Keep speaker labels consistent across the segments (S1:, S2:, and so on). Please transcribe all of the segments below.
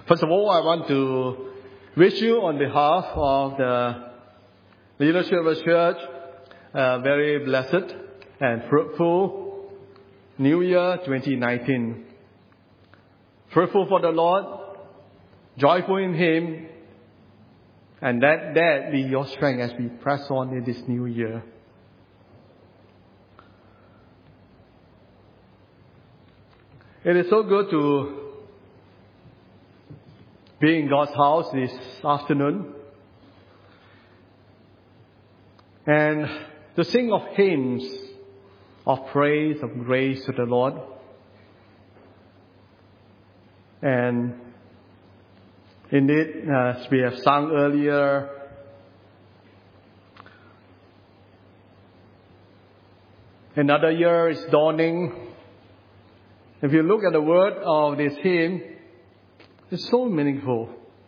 S1: First of all, I want to wish you on behalf of the leadership of the church a very blessed and fruitful New Year 2019. Fruitful for the Lord, joyful in Him, and let that be your strength as we press on in this new year. It is so good to be in God's house this afternoon and to sing of hymns of praise, of grace to the Lord. And indeed, as we have sung earlier, another year is dawning. If you look at the word of this hymn, it's so meaningful.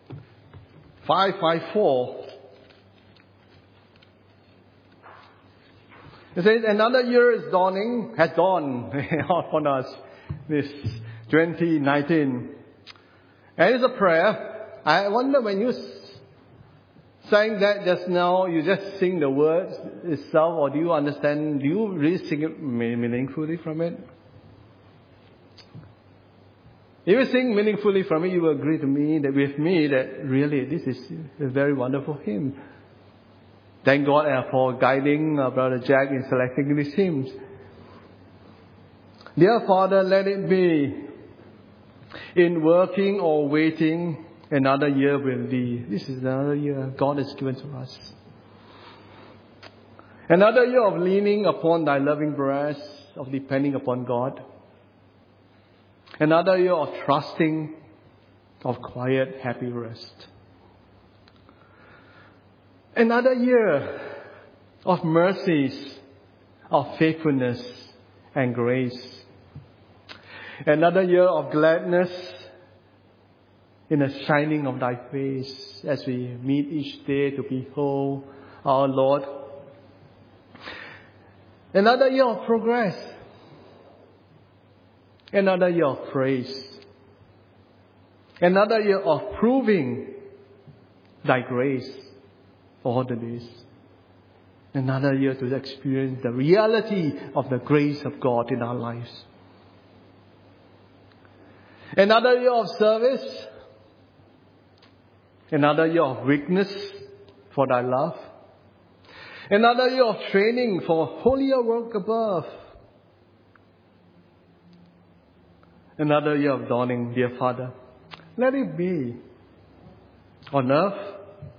S1: 554. It says, another year is dawning, has dawned upon us, this 2019. And it's a prayer. I wonder when you sang that just now, you just sing the words itself, or do you understand, do you really sing it meaningfully from it? If you sing meaningfully from it, you will agree with me that really this is a very wonderful hymn. Thank God for guiding Brother Jack in selecting these hymns. Dear Father, let it be in working or waiting, another year will be. This is another year God has given to us. Another year of leaning upon Thy loving breast, of depending upon God. Another year of trusting, of quiet, happy rest. Another year of mercies, of faithfulness and grace. Another year of gladness in the shining of Thy face as we meet each day to behold our Lord. Another year of progress. Another year of praise. Another year of proving Thy grace all the days. Another year to experience the reality of the grace of God in our lives. Another year of service. Another year of witness for Thy love. Another year of training for holier work above. Another year of dawning, dear Father. Let it be on earth,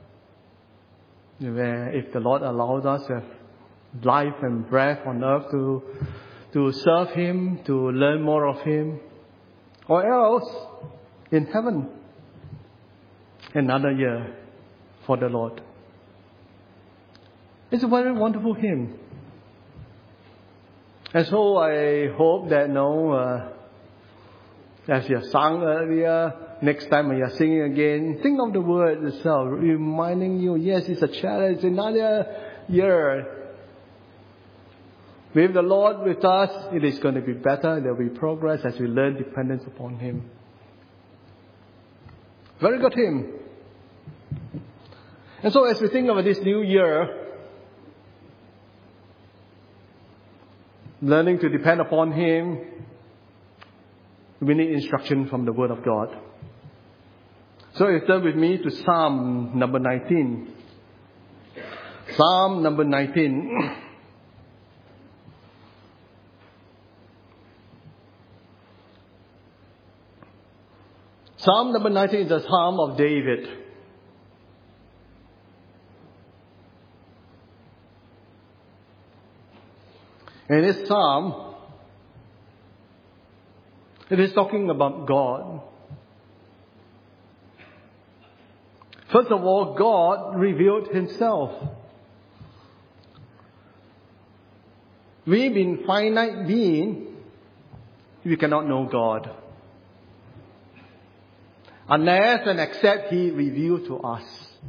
S1: where if the Lord allows us to have life and breath on earth to serve Him, to learn more of Him, or else in heaven, another year for the Lord. It's a very wonderful hymn. And so I hope that as you have sung earlier, next time when you are singing again, think of the word itself, reminding you, yes, it's a challenge, another year. With the Lord with us, it is going to be better. There will be progress as we learn dependence upon Him. Very good hymn. And so as we think of this new year, learning to depend upon Him, we need instruction from the Word of God. So you turn with me to Psalm number 19. Psalm number 19. Psalm number 19 is a psalm of David. And this psalm, it is talking about God. First of all, God revealed Himself. We being finite beings, we cannot know God. Unless and except He revealed to us.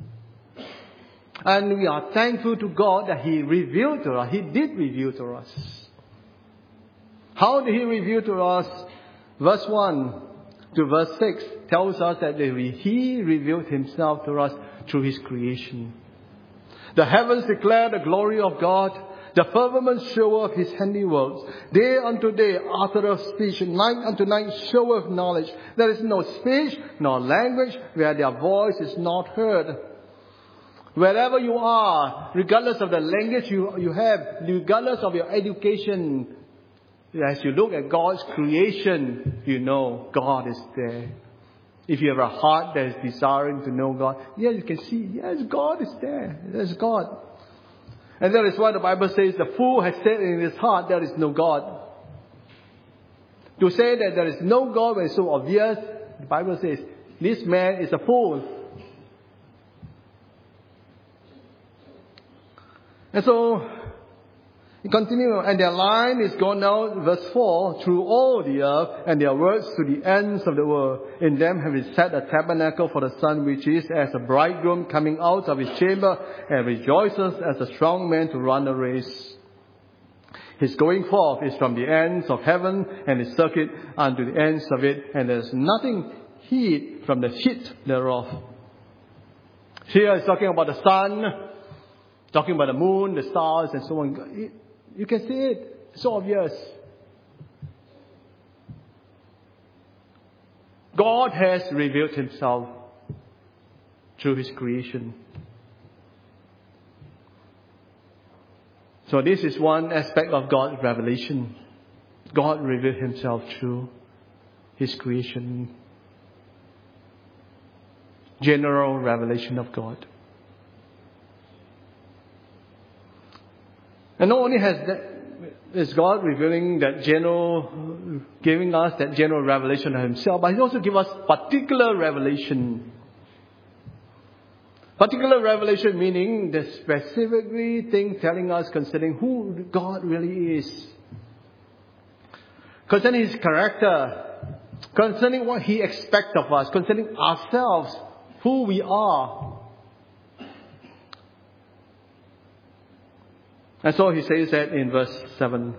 S1: And we are thankful to God that He revealed to us. He did reveal to us. How did He reveal to us? Verse 1. to verse 6 tells us that He revealed Himself to us through His creation. The heavens declare the glory of God. The firmament showeth His handiworks. Day unto day uttereth speech. Night unto night showeth knowledge. There is no speech nor language where their voice is not heard. Wherever you are, regardless of the language you have, regardless of your education, as you look at God's creation, you know God is there. If you have a heart that is desiring to know God, yes, you can see, yes, God is there. There's God. And that is why the Bible says, the fool has said in his heart, there is no God. To say that there is no God when it's so obvious, the Bible says, this man is a fool. And so, you continue, and their line is gone out, verse 4, through all the earth, and their words to the ends of the world. In them have we set a tabernacle for the sun, which is as a bridegroom coming out of his chamber, and rejoices as a strong man to run a race. His going forth is from the ends of heaven, and his circuit unto the ends of it, and there is nothing hid from the heat thereof. Here is talking about the sun, talking about the moon, the stars, and so on. You can see it. It's so obvious. God has revealed Himself through His creation. So this is one aspect of God's revelation. God revealed Himself through His creation. General revelation of God. And not only is God revealing that giving us that general revelation of Himself, but He also gives us particular revelation. Particular revelation meaning the specifically thing telling us concerning who God really is. Concerning His character. Concerning what He expects of us. Concerning ourselves. Who we are. And so He says that in verse 7.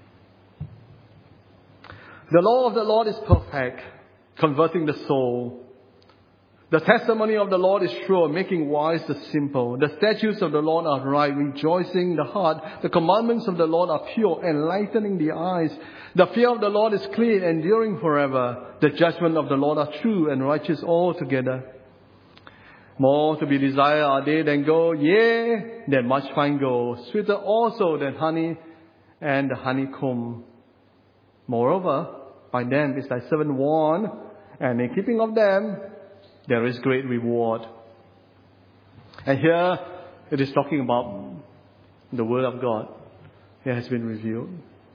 S1: The law of the Lord is perfect, converting the soul. The testimony of the Lord is sure, making wise the simple. The statutes of the Lord are right, rejoicing the heart. The commandments of the Lord are pure, enlightening the eyes. The fear of the Lord is clean, enduring forever. The judgment of the Lord are true and righteous altogether. More to be desired are they than gold, yea, than much fine gold, sweeter also than honey and the honeycomb. Moreover, by them is thy servant warned, and in keeping of them there is great reward. And here it is talking about the Word of God. It has been revealed.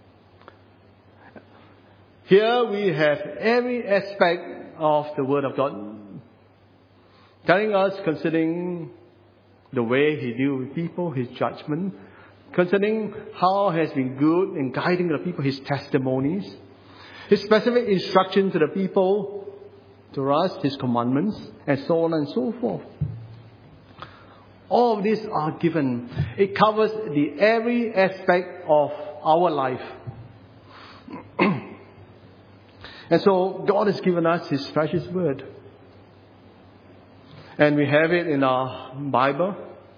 S1: Here we have every aspect of the Word of God telling us concerning the way He deals with people, His judgment, concerning how He has been good in guiding the people, His testimonies, His specific instruction to the people, to us, His commandments, and so on and so forth. All of these are given. It covers every aspect of our life. And so God has given us His precious Word. And we have it in our Bible.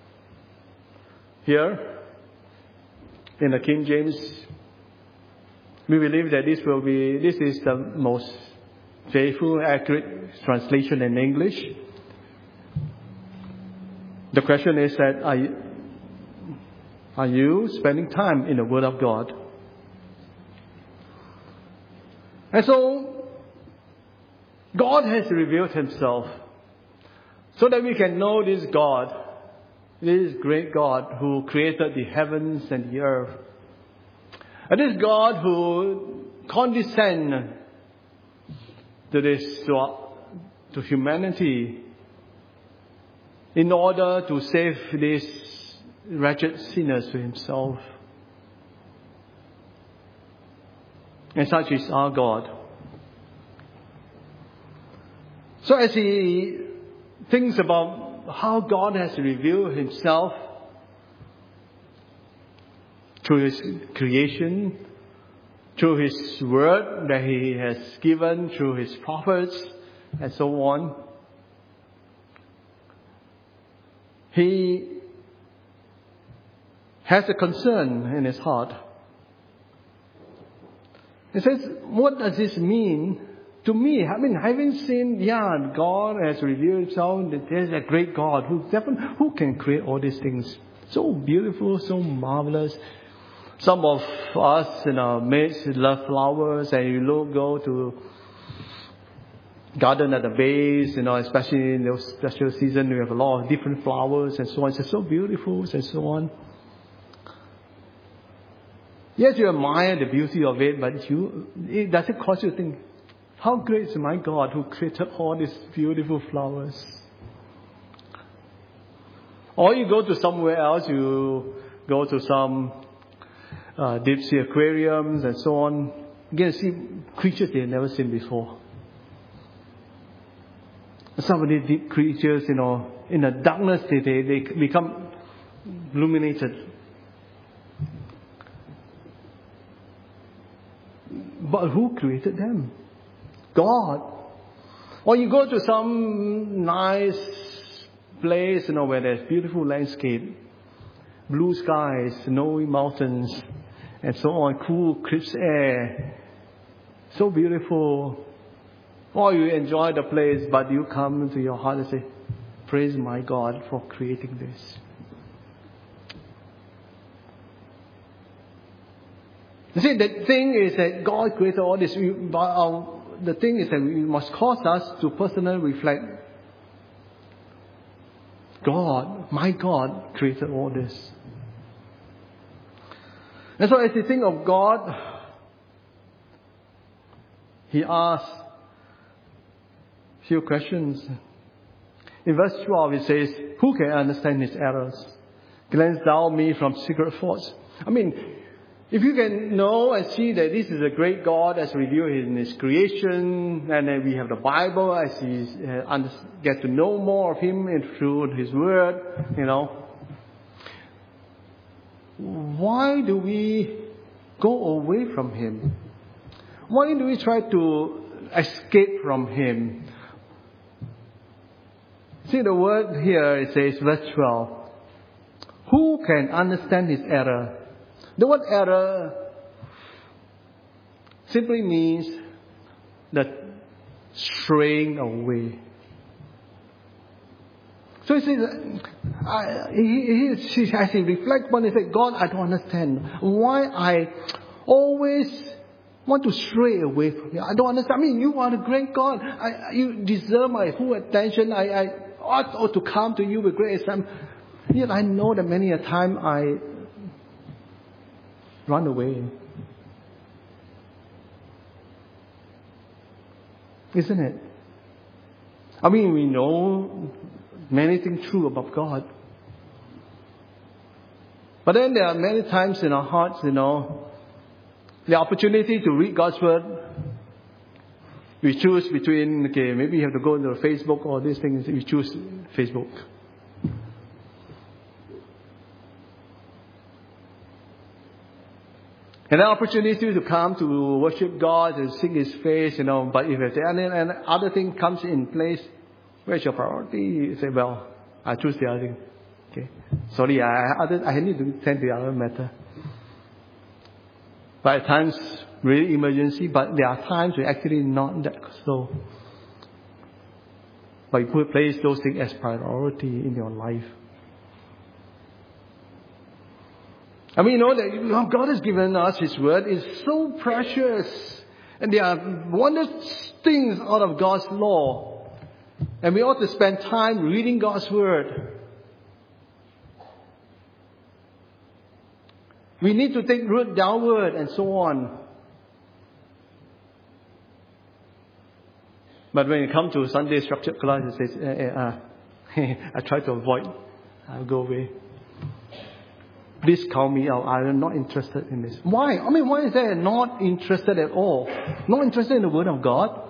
S1: Here, in the King James. We believe that this is the most faithful, accurate translation in English. The question is that are you spending time in the Word of God? And so, God has revealed Himself so that we can know this God, this great God who created the heavens and the earth. And this God who condescended to humanity in order to save these wretched sinners to Himself. And such is our God. So as He thinks about how God has revealed Himself through His creation, through His word that He has given, through His prophets, and so on. He has a concern in his heart. He says, what does this mean to me? I mean, having seen, God has revealed Himself, that there's a great God who can create all these things. So beautiful, so marvelous. Some of us in our midst love flowers, and you go to garden at the base, especially in those special season, we have a lot of different flowers and so on. It's so beautiful and so on. Yes, you admire the beauty of it, but it doesn't cause you to think, how great is my God who created all these beautiful flowers? Or you go to somewhere else, you go to some deep sea aquariums and so on. You can see creatures they've never seen before. Some of these deep creatures, in the darkness, they become illuminated. But who created them? God. Or you go to some nice place, where there's beautiful landscape, blue skies, snowy mountains, and so on, cool, crisp air. So beautiful. Or you enjoy the place, but you come to your heart and say, praise my God for creating this. You see, the thing is that God created all this. The thing is that we must cause us to personally reflect. God, my God, created all this. And so as you think of God, He asks a few questions. In verse 12 it says, who can understand His errors? Cleanse thou me from secret faults. I mean, if you can know and see that this is a great God as revealed in His creation, and then we have the Bible as He get to know more of Him through His Word, why do we go away from Him? Why do we try to escape from Him? See the word here, it says, verse 12. Who can understand His error? The word error simply means the straying away. So he says, as he reflects on it, he said, God, I don't understand why I always want to stray away from you. I don't understand. I mean, you are the great God. You deserve my full attention. I ought to come to you with great esteem. Yet I know that many a time I run away. Isn't it? I mean, we know many things true about God. But then there are many times in our hearts, the opportunity to read God's Word. We choose between, maybe you have to go to Facebook or these things. We choose Facebook. And an opportunity to come to worship God, to seek His face, but if and other thing comes in place, where's your priority? You say, well, I choose the other thing. Okay. Sorry, I need to tend to the other matter. But at times, really emergency, but there are times we actually not that so. But you place those things as priority in your life. I mean, that God has given us His Word is so precious. And there are wondrous things out of God's law. And we ought to spend time reading God's Word. We need to take root downward and so on. But when it comes to Sunday structured class, it says, I try to avoid. I'll go away. Please call me out. I am not interested in this. Why? I mean, why is that not interested at all? Not interested in the Word of God?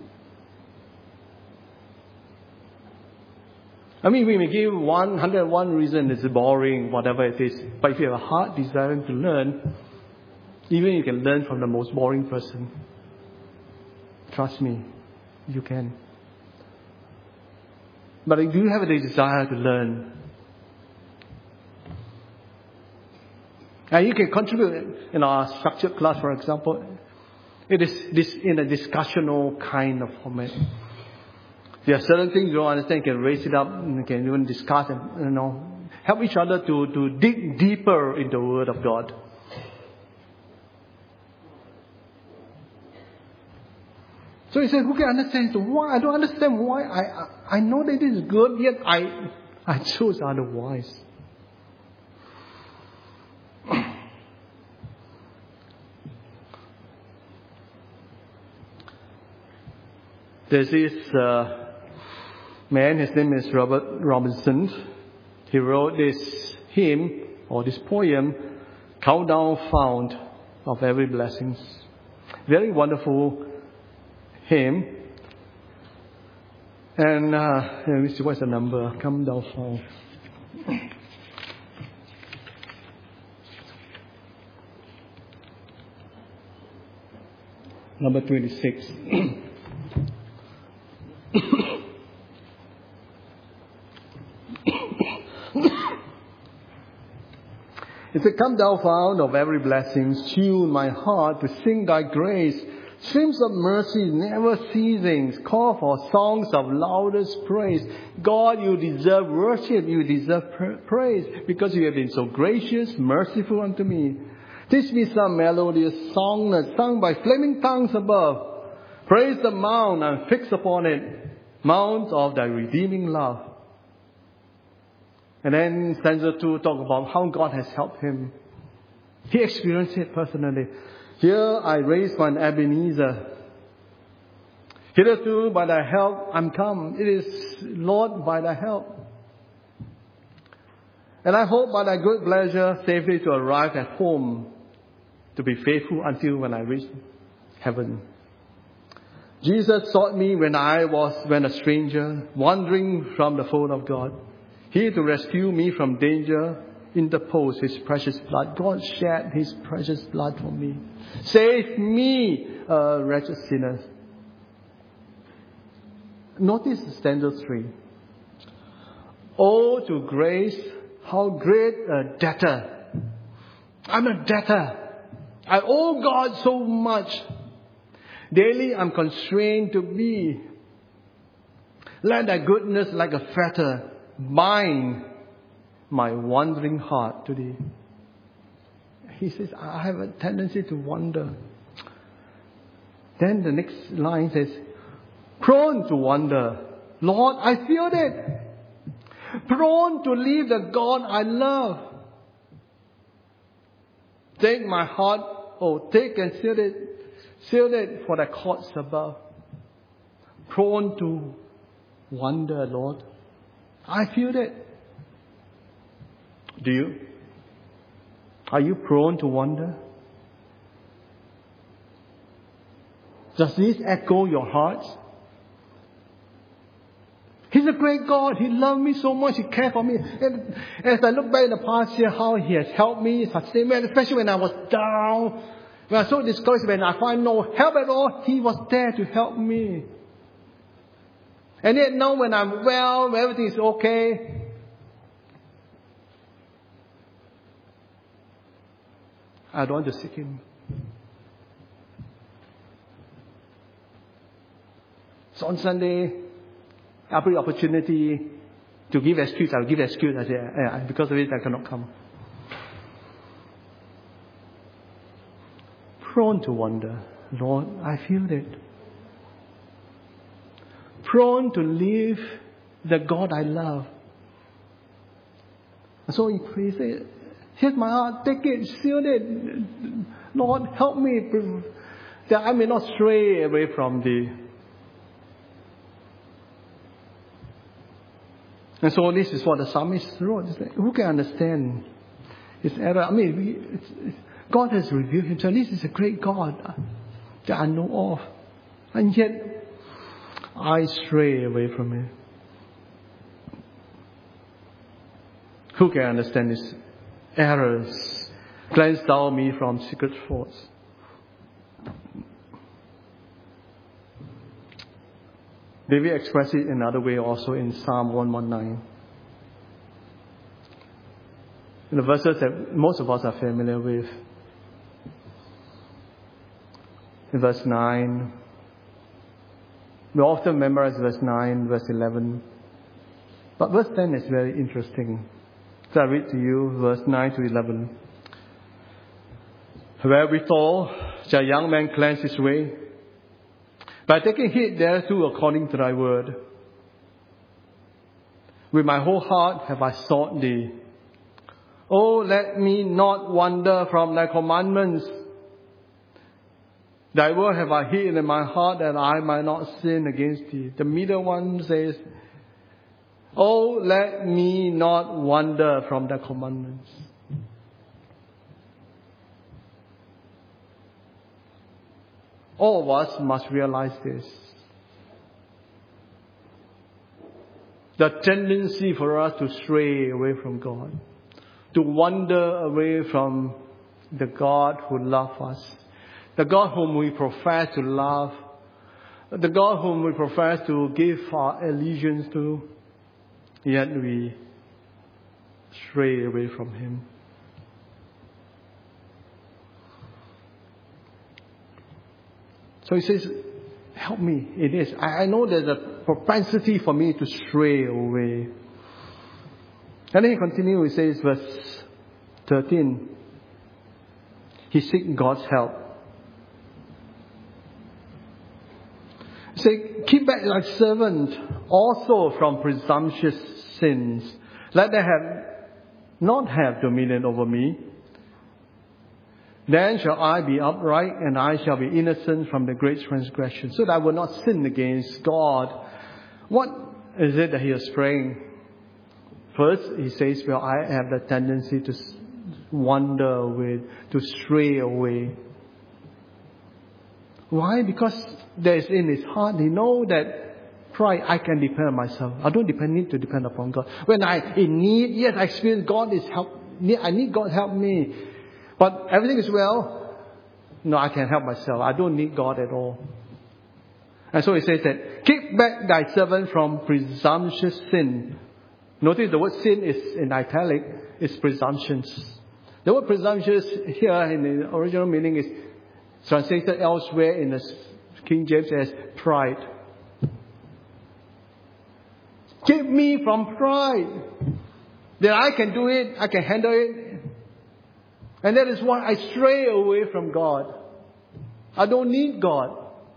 S1: I mean, we may give 101 reasons it's boring, whatever it is. But if you have a heart desiring to learn, Even you can learn from the most boring person. Trust me, you can. But do you have the desire to learn? And you can contribute in our structured class, for example. It is this in a discussional kind of format. There are certain things you don't understand, you can raise it up, you can even discuss and help each other to dig deeper into the Word of God. So he said, who can understand why? I don't understand why. I know that it is good, yet I chose otherwise. There's this man, his name is Robert Robinson. He wrote this hymn or this poem, Countdown Found of Every Blessings. Very wonderful hymn. And let me see, what's the number? Countdown Found. Number 26. It said, come thou fount of every blessing, tune my heart to sing thy grace. Streams of mercy never ceasing, call for songs of loudest praise. God, you deserve worship, you deserve praise, because you have been so gracious, merciful unto me. Teach me some melodious song sung by flaming tongues above. Praise the mount and fix upon it, mount of thy redeeming love. And then stanza 2 talk about how God has helped him. He experienced it personally. Here I raise mine Ebenezer. Hitherto by thy help I'm come. It is, Lord, by thy help. And I hope by thy good pleasure safely to arrive at home, to be faithful until when I reach heaven. Jesus sought me when a stranger, wandering from the fold of God. He to rescue me from danger, interposed his precious blood. God shed his precious blood for me. Save me, a wretched sinner. Notice stanza 3. Oh, to grace, how great a debtor. I'm a debtor. I owe God so much. Daily I'm constrained to be. Let thy goodness like a fetter bind my wandering heart to thee. He says, I have a tendency to wander. Then the next line says, prone to wander. Lord, I feel it. Prone to leave the God I love. Take my heart, take and seal it for the courts above. Prone to wander, Lord. I feel it. Do you? Are you prone to wander? Does this echo your heart? He's a great God. He loved me so much. He cared for me. And as I look back in the past year, how He has helped me, sustained me, especially when I was down, when I was so discouraged, when I find no help at all, He was there to help me. And yet now when I'm well, when everything is okay, I don't want to seek Him. So on Sunday, every opportunity to give excuse, I'll give excuse. I say, because of it, I cannot come. Prone to wander. Lord, I feel it. Prone to leave the God I love. So he prays, here's my heart, take it, seal it. Lord, help me that I may not stray away from thee. And so this is what the psalmist wrote. Like, who can understand his error? I mean, God has revealed Himself. This is a great God that I know of. And yet, I stray away from Him. Who can understand His errors? Cleanse thou me from secret faults. David expressed it another way also in Psalm 119. In the verses that most of us are familiar with. In verse 9, we often memorize verse 9, verse 11. But verse 10 is very interesting. So I read to you verse 9 to 11. Wherewithal shall a young man cleanse his way? By taking heed thereto according to thy word. With my whole heart have I sought thee. Oh, let me not wander from thy commandments. Thy word have I hid in my heart that I might not sin against thee. The middle one says, oh, let me not wander from thy commandments. All of us must realize this. The tendency for us to stray away from God, to wander away from the God who loves us, the God whom we profess to love, the God whom we profess to give our allegiance to, yet we stray away from Him. So he says, help me in this. I know there's a propensity for me to stray away. And then he continues, he says, verse 13, he seeks God's help. He says, keep back thy servant also from presumptuous sins. Let them not have dominion over me. Then shall I be upright, and I shall be innocent from the great transgression, so that I will not sin against God. What is it that he is praying? First, he says, well, I have the tendency to wander away, to stray away. Why? Because there is in his heart, he knows that pride, I can depend on myself. I don't need to depend upon God. When I in need, yes, I experience God is help. I need God help me. But everything is well. No, I can help myself. I don't need God at all. And so he says that, keep back thy servant from presumptuous sin. Notice the word sin is in italic, is presumptions. The word presumptuous here in the original meaning is translated elsewhere in the King James as pride. Keep me from pride. That I can do it, I can handle it. And that is why I stray away from God. I don't need God.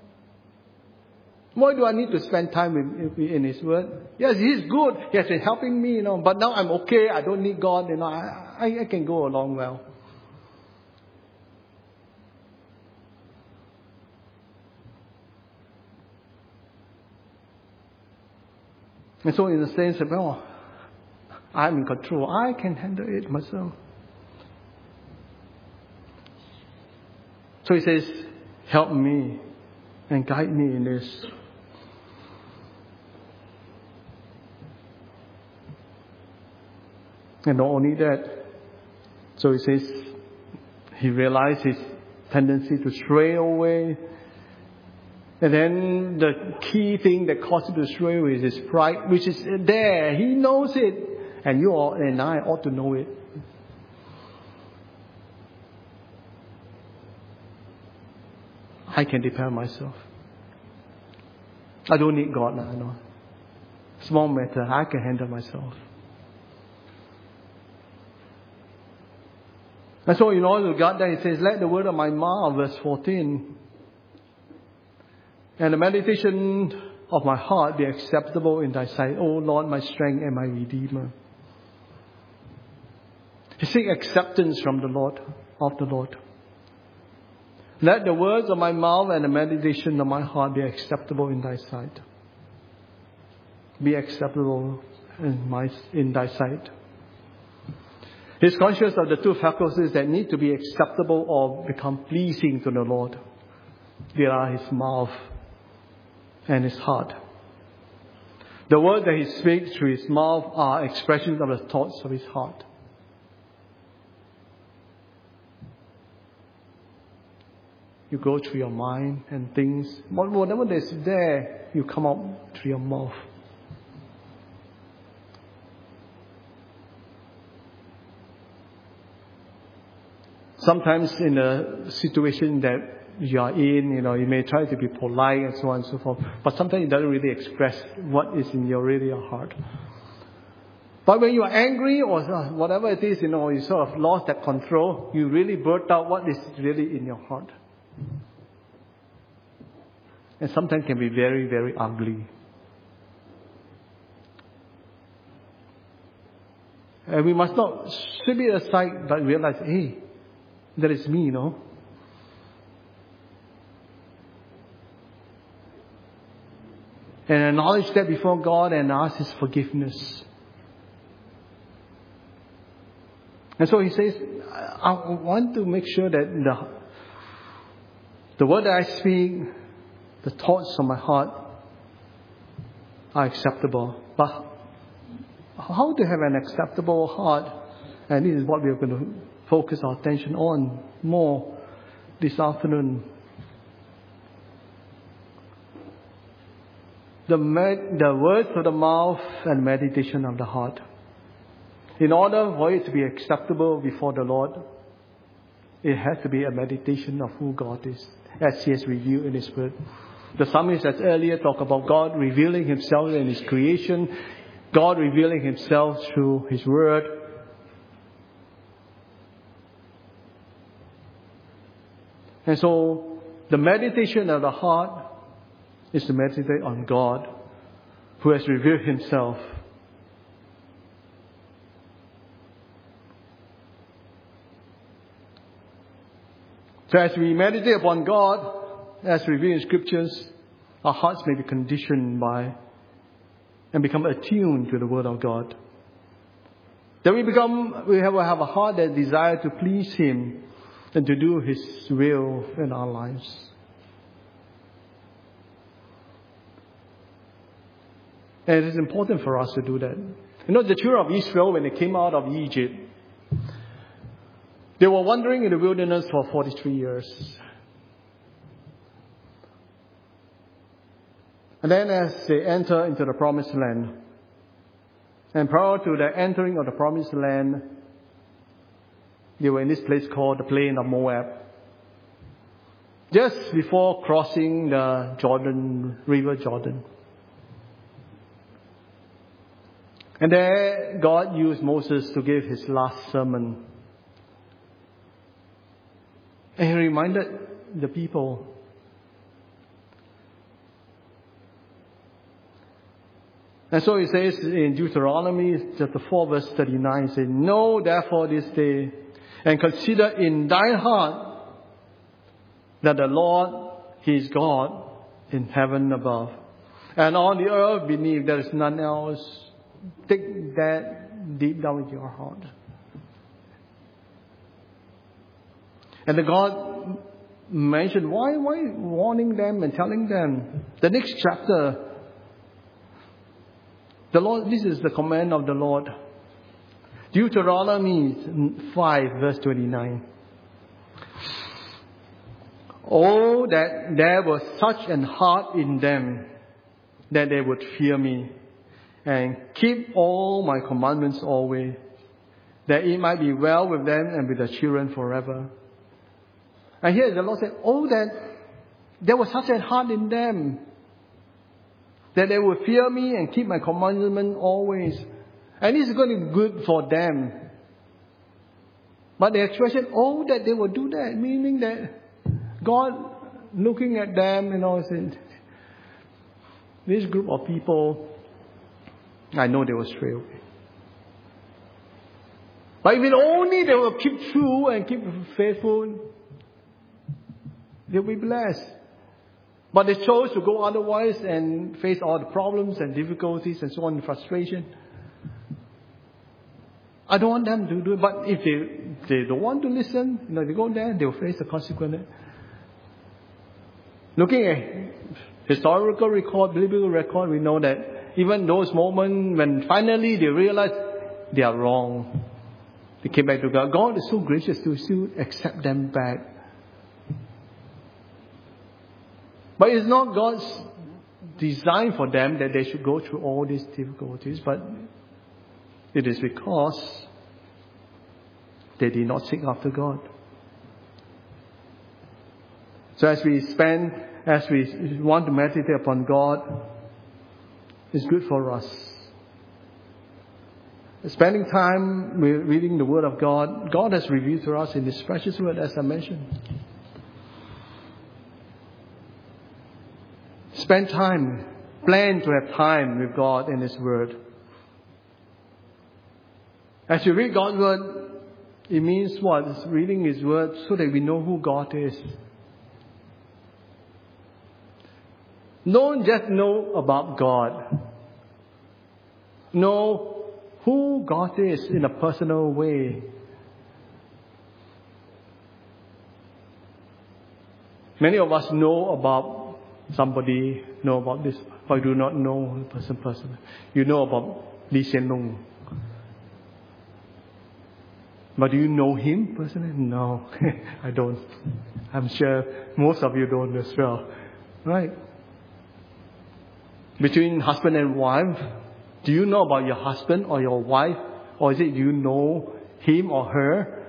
S1: Why do I need to spend time in His Word? Yes, He's good. He has been helping me, but now I'm okay. I don't need God. I can go along well. And so in the sense of, I'm in control. I can handle it myself. So he says, help me and guide me in this. And not only that, so he says, he realized his tendency to stray away. And then the key thing that caused him to stray away is his pride, which is there. He knows it. And you all and I ought to know it. I can depend on myself. I don't need God now. Small matter, I can handle myself. And so in order to guard that, he says, let the word of my mouth, verse 14, and the meditation of my heart be acceptable in thy sight, O Lord, my strength and my Redeemer. He seeks acceptance from the Lord, of the Lord. Let the words of my mouth and the meditation of my heart be acceptable in thy sight. Be acceptable in thy sight. He's conscious of the two faculties that need to be acceptable or become pleasing to the Lord. They are his mouth and his heart. The words that he speaks through his mouth are expressions of the thoughts of his heart. you go through your mind and things. Whatever is there, you come out through your mouth. Sometimes in a situation that you are in, you may try to be polite and so on and so forth, but sometimes it doesn't really express what is in your heart. But when you are angry or whatever it is, you sort of lost that control, you really blurt out what is really in your heart. And sometimes can be very, very ugly. And we must not sweep it aside, but realize, hey, that is me, And acknowledge that before God and ask His forgiveness. And so he says, I want to make sure that the word that I speak, the thoughts of my heart are acceptable. But how to have an acceptable heart? And this is what we are going to focus our attention on more this afternoon. The words of the mouth and meditation of the heart. In order for it to be acceptable before the Lord, it has to be a meditation of who God is, as He has revealed in His Word. The psalmist has earlier talked about God revealing Himself in His creation, God revealing Himself through His Word. And so, the meditation of the heart is to meditate on God, who has revealed Himself. So as we meditate upon God, as revealed in Scriptures, our hearts may be conditioned by and become attuned to the Word of God. Then we will have a heart that desires to please Him and to do His will in our lives. And it is important for us to do that. The children of Israel, when they came out of Egypt, they were wandering in the wilderness for 43 years. And then as they enter into the promised land, and prior to the entering of the promised land, they were in this place called the plain of Moab. Just before crossing the River Jordan. And there God used Moses to give His last sermon. And He reminded the people. And so He says in Deuteronomy chapter 4 verse 39, He says, "Know therefore this day, and consider in thine heart, that the Lord, He is God in heaven above, and on the earth beneath, there is none else. Take that deep down in your heart." And the God mentioned, why warning them and telling them? The next chapter, the Lord, this is the command of the Lord. Deuteronomy 5 verse 29. "Oh, that there was such an heart in them, that they would fear me, and keep all my commandments always, that it might be well with them and with their children forever." And here the Lord said, "Oh, that there was such a heart in them, that they would fear me and keep my commandment always." And this is going to be good for them. But the expression, "oh, that they would do that," meaning that God looking at them, said, this group of people, I know they will stray away. But if only they will keep true and keep faithful, they'll be blessed. But they chose to go otherwise and face all the problems and difficulties and so on, and frustration. I don't want them to do it, but if they don't want to listen, they go there, they will face the consequences. Looking at historical record, biblical record, we know that even those moments when finally they realize they are wrong, they came back to God. God is so gracious to still accept them back. But it's not God's design for them that they should go through all these difficulties, but it is because they did not seek after God. So as we want to meditate upon God, it's good for us. Spending time reading the Word of God, God has revealed to us in His precious Word, as I mentioned. Spend time, plan to have time with God in His Word. As you read God's Word, it means what? It's reading His Word so that we know who God is. Don't just know about God. Know who God is in a personal way. Many of us know about somebody, know about this, but do not know the person personally. You know about Lee Hsien Loong. But do you know him personally? No, I don't. I'm sure most of you don't as well. Right? Between husband and wife, do you know about your husband or your wife? Or is it you know him or her?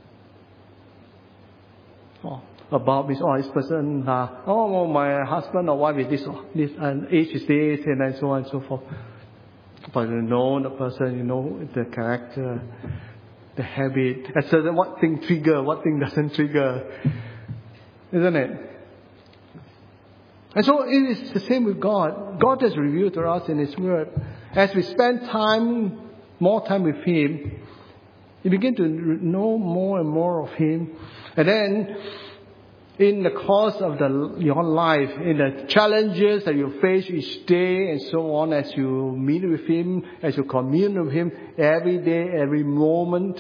S1: About this person, my husband or wife is this and age is this, and so on and so forth. But you know the person, you know the character, the habit, and what thing trigger, what thing doesn't trigger, isn't it? And so it is the same with God. God has revealed to us in His Word. As we spend more time with Him, you begin to know more and more of Him. And then, in the course of your life, in the challenges that you face each day and so on, as you meet with Him, as you commune with Him every day, every moment,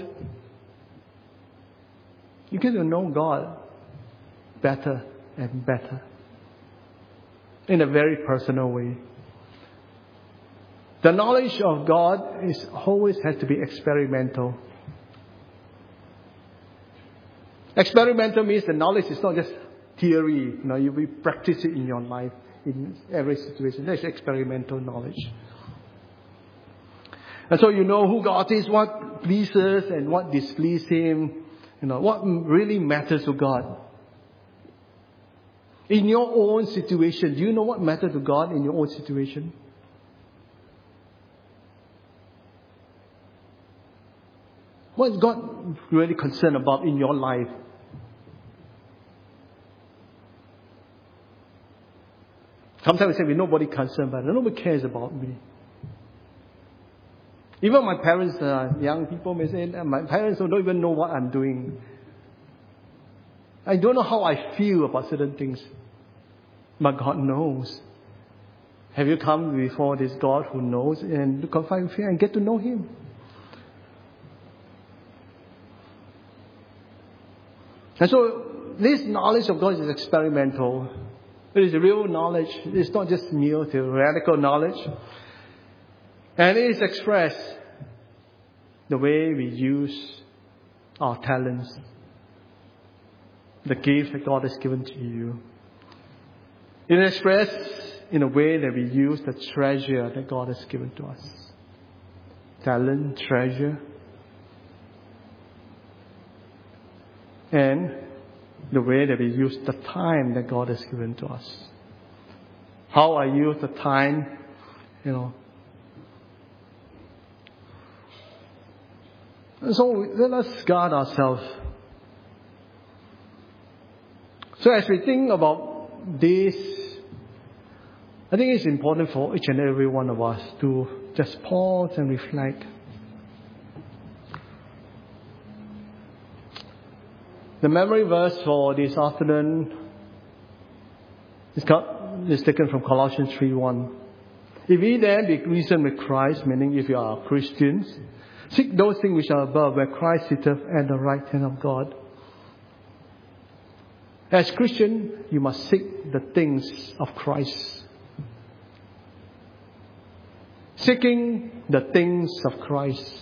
S1: you get to know God better and better in a very personal way. The knowledge of God always has to be experimental. Experimental means the knowledge is not just theory. You will practice it in your life, in every situation. That's experimental knowledge. And so you know who God is, what pleases and what displeases Him. What really matters to God. In your own situation, do you know what matters to God in your own situation? What is God really concerned about in your life? Sometimes we say, nobody concerned about it. Nobody cares about me. Even my parents, young people may say, my parents don't even know what I'm doing. I don't know how I feel about certain things. But God knows. Have you come before this God who knows and confide with Him and get to know Him? And so this knowledge of God is experimental. It is real knowledge. It's not just mere theoretical knowledge. And it is expressed the way we use our talents, the gift that God has given to you. It is expressed in a way that we use the treasure that God has given to us. Talent, treasure. And the way that we use the time that God has given to us. How I use the time, And so let us guard ourselves. So as we think about this, I think it's important for each and every one of us to just pause and reflect. The memory verse for this afternoon is taken from Colossians 3:1. If ye then be risen with Christ, meaning if you are Christians, seek those things which are above, where Christ sitteth at the right hand of God. As Christian, you must seek the things of Christ. Seeking the things of Christ.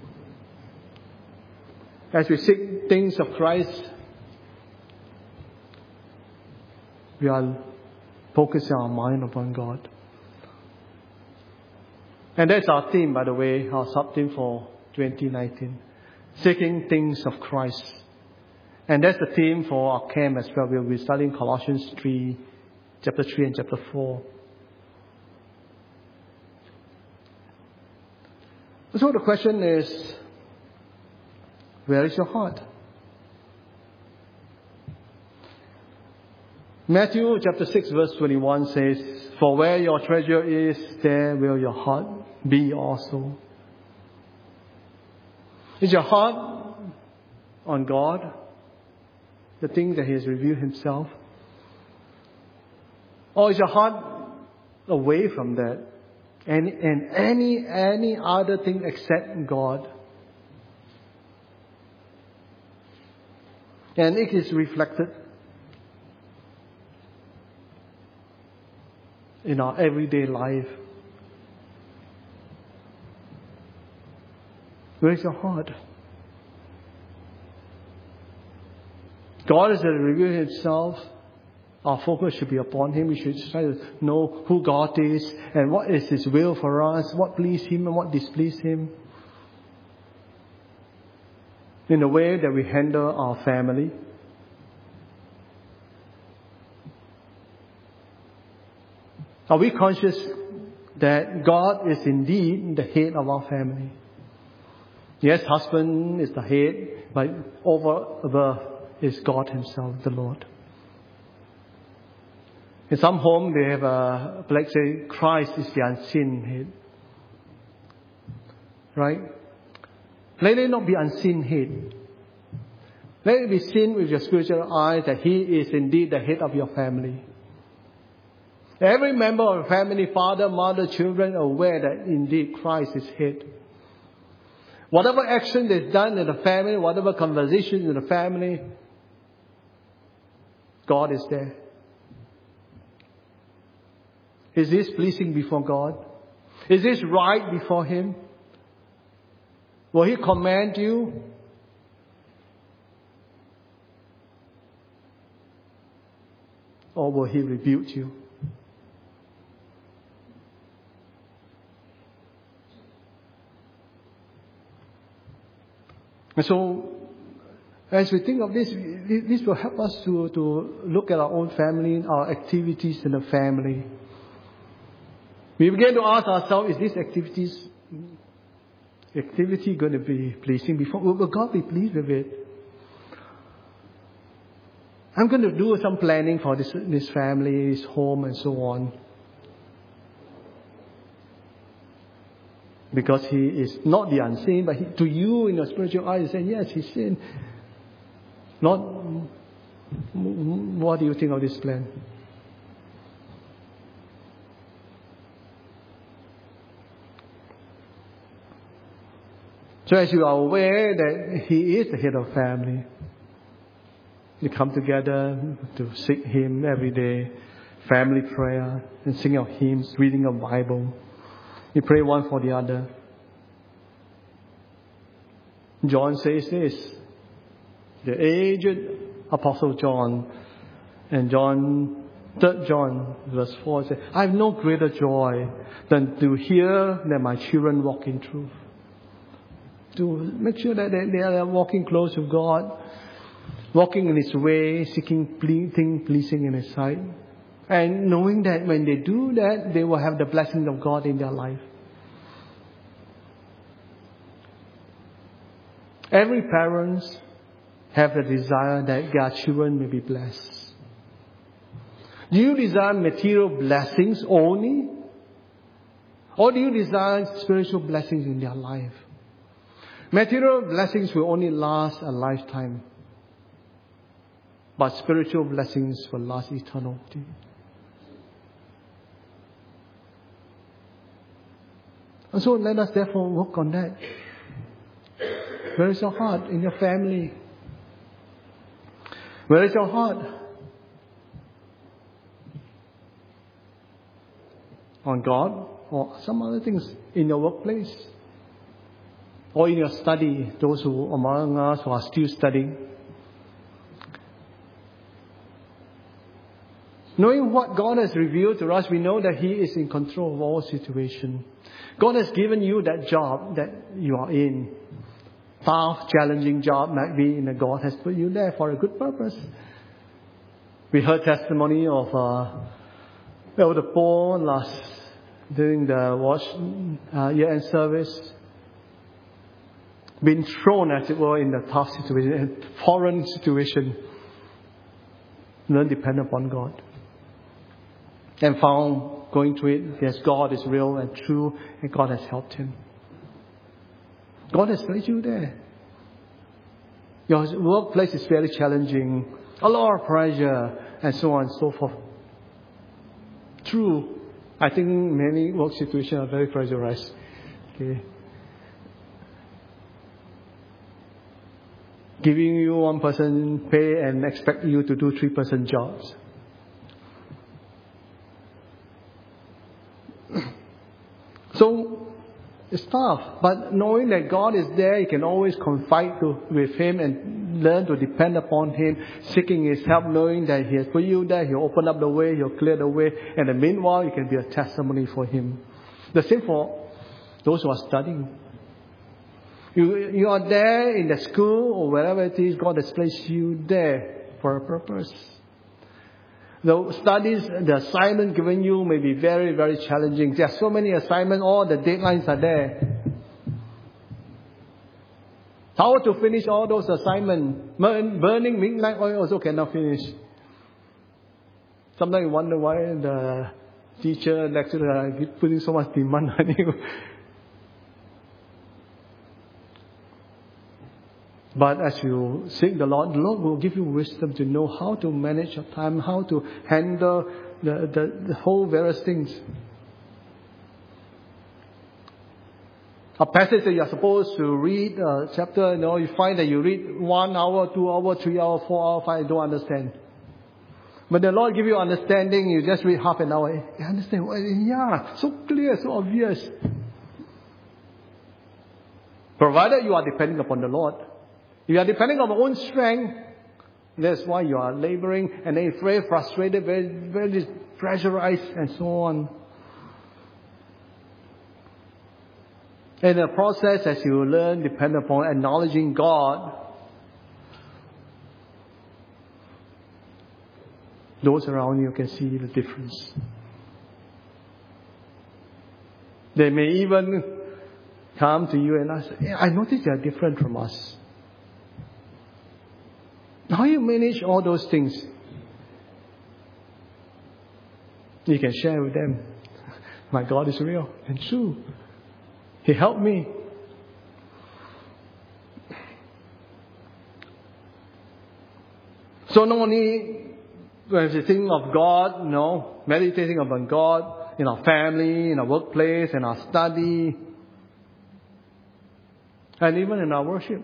S1: As we seek things of Christ, we are Focus our mind upon God. And that's our theme, by the way, our sub-theme for 2019. Seeking things of Christ. And that's the theme for our camp as well. We'll be studying Colossians 3, chapter 3 and chapter 4. So the question is, where is your heart? Matthew chapter 6 verse 21 says, "For where your treasure is, there will your heart be also." Is your heart on God, the thing that He has revealed Himself? Or is your heart away from that and any other thing except God? And it is reflected in our everyday life. Where is your heart? God has revealed Himself. Our focus should be upon Him. We should try to know who God is and what is His will for us, what pleased Him and what displeased Him. In the way that we handle our family. Are we conscious that God is indeed the head of our family? Yes, husband is the head, but above is God Himself, the Lord. In some home, they have let's say, Christ is the unseen head. Right? Let it not be unseen head. Let it be seen with your spiritual eyes that He is indeed the head of your family. Every member of the family, father, mother, children, are aware that indeed Christ is head. Whatever action is done in the family, whatever conversation in the family, God is there. Is this pleasing before God? Is this right before Him? Will He command you? Or will He rebuke you? And so, as we think of this, this will help us to look at our own family, our activities in the family. We begin to ask ourselves, is this activity going to be pleasing before? Will God be pleased with it? I'm going to do some planning for this family, this home, and so on. Because He is not the unseen, but to you in your spiritual eyes, you say, yes, He's seen. Not, what do you think of this plan? So as you are aware that He is the head of family, you come together to seek Him every day, family prayer, and sing our hymns, reading a Bible. We pray one for the other. John says this, the aged Apostle John, and 3 John verse 4 says, I have no greater joy than to hear that my children walk in truth. To make sure that they are walking close to God, walking in His way, seeking things pleasing in His sight. And knowing that when they do that, they will have the blessing of God in their life. Every parent have the desire that their children may be blessed. Do you desire material blessings only? Or do you desire spiritual blessings in their life? Material blessings will only last a lifetime. But spiritual blessings will last eternity. And so let us therefore work on that. Where is your heart in your family? Where is your heart? On God or some other things in your workplace? Or in your study, those who among us who are still studying? Knowing what God has revealed to us, we know that He is in control of all situations. God has given you that job that you are in. Tough, challenging job might be, and God has put you there for a good purpose. We heard testimony of Elder Paul during the year-end service. Being thrown, as it were, in a tough situation, a foreign situation. Learn to depend upon God. And found, going through it, yes, God is real and true, and God has helped him. God has placed you there. Your workplace is very challenging, a lot of pressure, and so on and so forth. True. I think many work situations are very pressurized. Okay. Giving you one person pay and expect you to do 3-person jobs. So, it's tough. But knowing that God is there, you can always confide with Him and learn to depend upon Him, seeking His help, knowing that He has put you there, He'll open up the way, He'll clear the way, and in the meanwhile, you can be a testimony for Him. The same for those who are studying. You are there in the school or wherever it is, God has placed you there for a purpose. The studies, the assignment given you may be very, very challenging. There are so many assignments, all the deadlines are there. How to finish all those assignments? Burning midnight oil also cannot finish. Sometimes you wonder why the teacher, lecturer are putting so much demand on you. But as you seek the Lord will give you wisdom to know how to manage your time, how to handle the whole various things. A passage that you are supposed to read, a chapter, you find that you read 1 hour, 2 hours, 3 hours, 4 hours, 5, don't understand. But the Lord give you understanding, you just read half an hour. You understand? Yeah, so clear, so obvious. Provided you are depending upon the Lord. If you are depending on your own strength, that's why you are laboring and then you're very frustrated, very, very pressurized and so on. In the process, as you learn, depend upon acknowledging God, those around you can see the difference. They may even come to you and ask, I noticed you are different from us. How you manage all those things? You can share with them. My God is real and true. He helped me. So not only when we think of God, meditating upon God in our family, in our workplace, in our study, and even in our worship.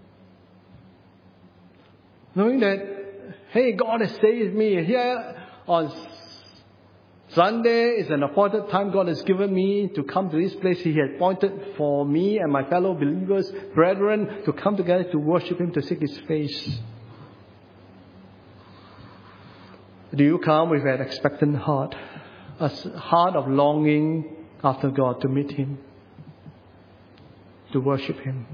S1: Knowing that, hey, God has saved me. Here on Sunday is an appointed time God has given me to come to this place. He has appointed for me and my fellow believers, brethren, to come together to worship Him, to seek His face. Do you come with an expectant heart? A heart of longing after God, to meet Him, to worship Him?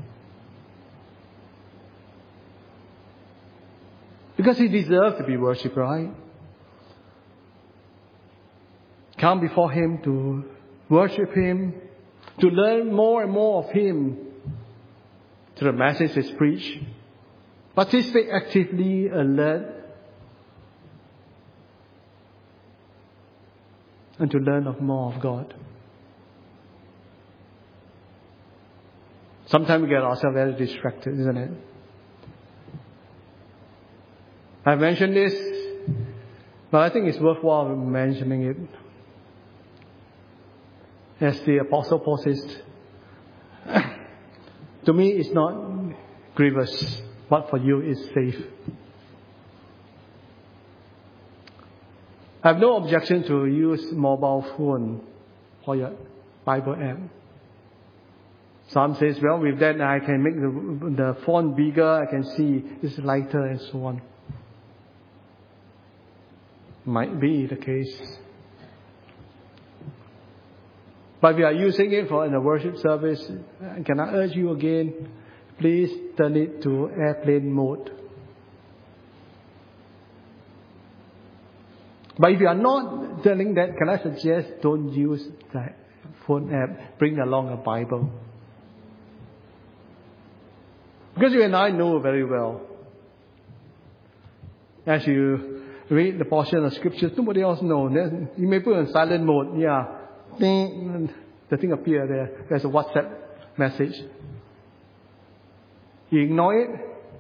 S1: Because He deserves to be worshipped, right? Come before Him to worship Him, to learn more and more of Him through the message He's preached. Participate actively, alert, and to learn more of God. Sometimes we get ourselves very distracted, isn't it? I've mentioned this, but I think it's worthwhile mentioning it. As the Apostle Paul says, to me it's not grievous, but for you it's safe. I have no objection to use mobile phone or your Bible app. Some says, well, with that I can make the font bigger, I can see it's lighter and so on. might be the case. But if you are using it in a worship service, can I urge you again, please turn it to airplane mode. But if you are not telling that, can I suggest don't use that phone app. Bring along a Bible. Because you and I know very well. As you read the portion of scriptures, nobody else knows. You may put it in silent mode. Yeah. The thing appears there. There's a WhatsApp message. You ignore it.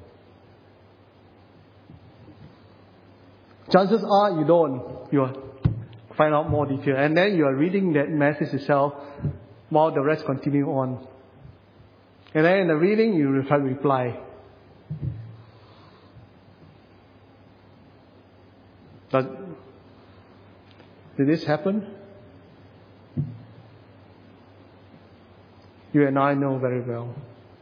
S1: Chances are you don't. You'll find out more detail. And then you are reading that message itself while the rest continue on. And then in the reading, you try to reply. Did this happen? You and I know very well.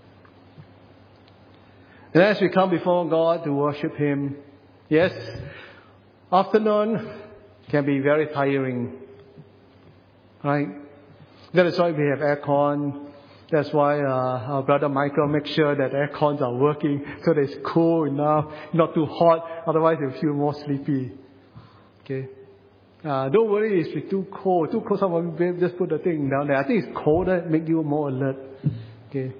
S1: And as we come before God to worship Him, yes, afternoon can be very tiring. Right? That is why we have aircon. That's why our brother Michael makes sure that aircons are working so that it's cool enough, not too hot. Otherwise, you feel more sleepy. Okay. Don't worry, it's too cold. Too cold, someone just put the thing down there. I think it's colder, make you more alert. Okay.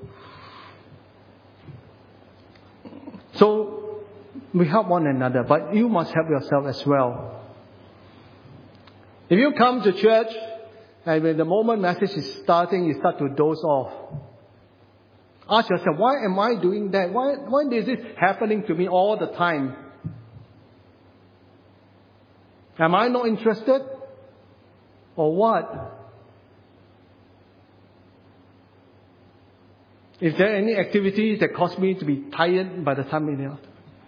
S1: So we help one another, but you must help yourself as well. If you come to church and when the moment message is starting, you start to doze off. Ask yourself, why am I doing that? Why is this happening to me all the time? Am I not interested? Or what? Is there any activities that cause me to be tired by the time it is?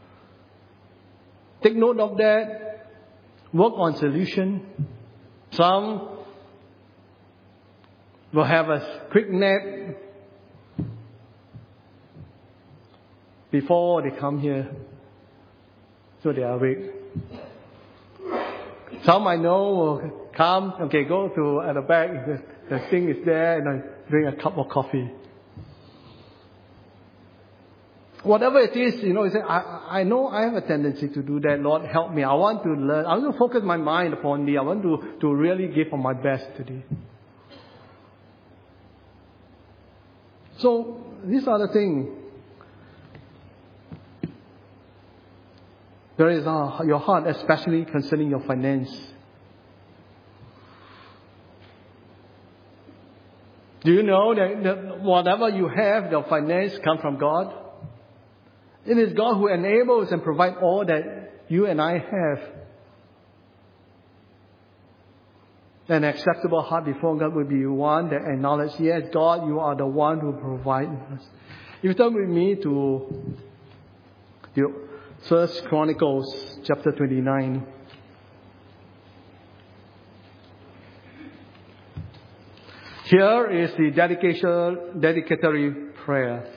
S1: Take note of that. Work on solution. Some will have a quick nap before they come here, so they are awake. Some I know will come, okay, go to at the back, the thing is there, and I drink a cup of coffee. Whatever it is, you say, I know I have a tendency to do that. Lord, help me. I want to learn. I want to focus my mind upon Thee. I want to really give of my best to Thee. So, these are the things. There is your heart, especially concerning your finance. Do you know that whatever you have, your finance comes from God? It is God who enables and provides all that you and I have. An acceptable heart before God will be one that acknowledges, yes, God, you are the one who provides us. If you turn with me to the 1 Chronicles chapter 29. Here is the dedicatory prayer.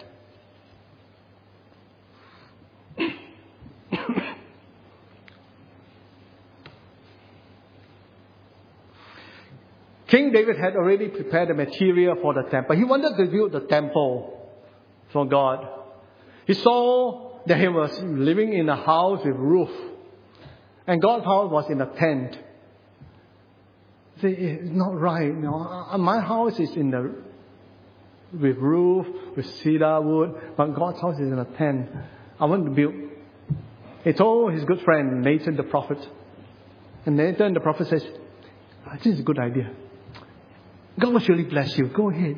S1: King David had already prepared the material for the temple. He wanted to build the temple for God. He saw that he was living in a house with roof. And God's house was in a tent. See, it's not right. My house is with roof, with cedar wood, but God's house is in a tent. I want to build. He told his good friend, Nathan the prophet. And Nathan the prophet says, this is a good idea. God will surely bless you. Go ahead,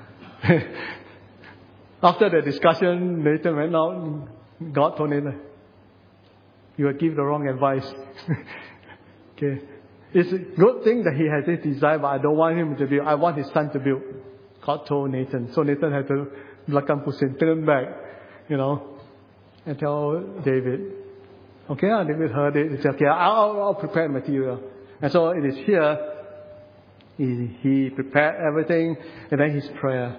S1: After the discussion, Nathan went out. God told Nathan, you will give the wrong advice. Okay. It's a good thing that he has this desire, but I don't want him to build. I want his son to build. God told Nathan. So Nathan had to turn back, and tell David. Okay, David heard it. He said, okay, I'll prepare the material. And so it is here. He prepared everything, and then his prayer.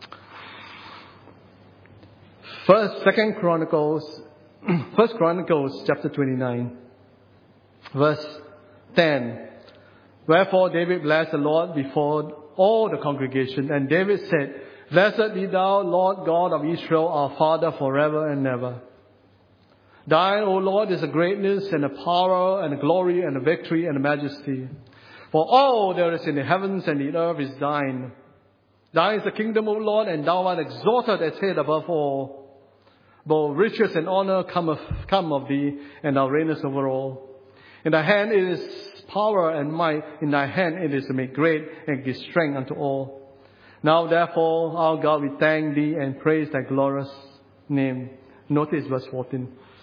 S1: First Chronicles chapter 29, verse stand. Wherefore David blessed the Lord before all the congregation. And David said, Blessed be thou, Lord God of Israel, our Father, forever and ever. Thine, O Lord, is the greatness and the power and the glory and the victory and the majesty. For all there is in the heavens and the earth is thine. Thine is the kingdom, O Lord, and thou art exalted as head above all. Both riches and honor come of thee, and thou reignest over all. In thy hand it is power and might. In thy hand it is to make great and give strength unto all. Now therefore, our God, we thank thee and praise thy glorious name. Notice verse 14.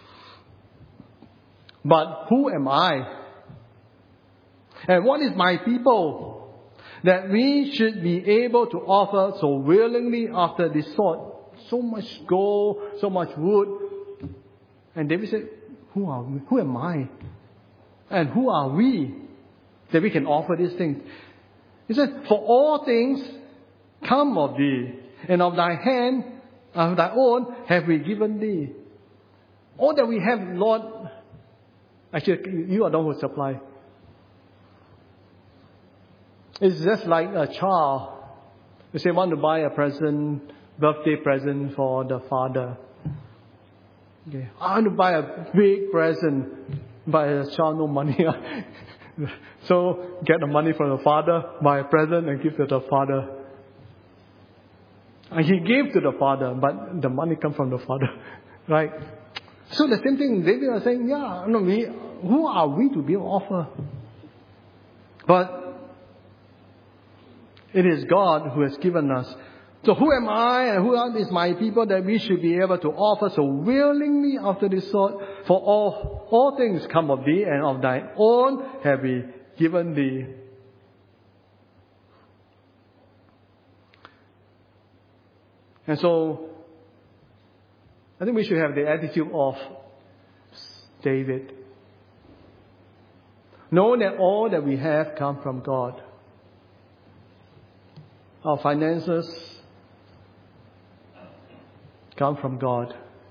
S1: But who am I? And what is my people, that we should be able to offer so willingly after this sort? So much gold, so much wood. And David said, who are we? Who am I? And who are we that we can offer these things? He said, for all things come of thee, and of thy hand, of thy own, have we given thee. All that we have, Lord, actually, you are the one who supply. It's just like a child. You say, want to buy a present, birthday present for the father. Okay. I want to buy a big present, but the child no money. So get the money from the father, buy a present and give to the father. And he gave to the father, but the money comes from the father. Right? So the same thing, David was saying, who are we to be able to offer? But it is God who has given us. So who am I and who is my people that we should be able to offer so willingly after this sort? For all things come of thee, and of thine own have we given thee. And so, I think we should have the attitude of David. Know that all that we have come from God. Our finances come from God.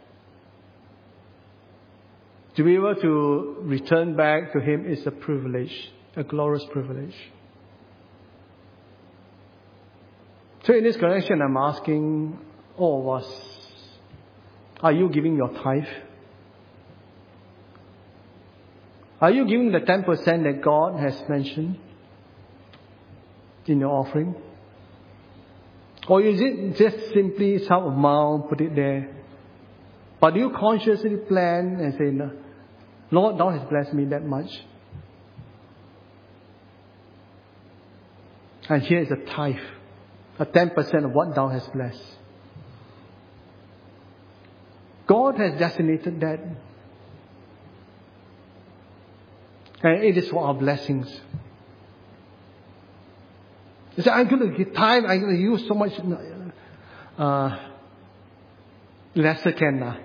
S1: To be able to return back to Him is a privilege, a glorious privilege. So in this connection, I'm asking all of us, are you giving your tithe? Are you giving the 10% that God has mentioned in your offering? Or is it just simply some amount, put it there? But do you consciously plan and say, no, Lord, thou hast blessed me that much. And here is a tithe, a 10% of what thou hast blessed. God has designated that. And it is for our blessings. You say, I'm going to give tithe, I'm going to use so much lesser can.